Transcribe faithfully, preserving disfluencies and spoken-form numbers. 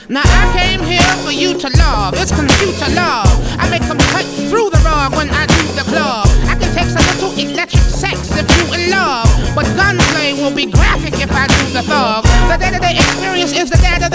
Now I came here for you to love. It's computer love. I make them cut through the rug when I do the club. I can take some little electric sex if you in love, but gunplay will be graphic if I do the thug. The day-to-day experience is the dad of the